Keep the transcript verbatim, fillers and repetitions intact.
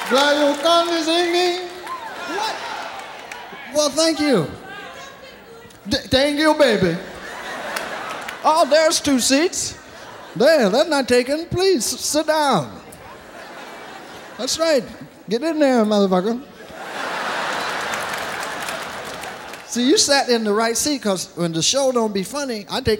Glad you come to see me. What? Well, thank you. D- thank you, baby. Oh, there's two seats. There, they're not taken. Please, s- sit down. That's right. Get in there, motherfucker. See, you sat in the right seat, because when the show don't be funny, I take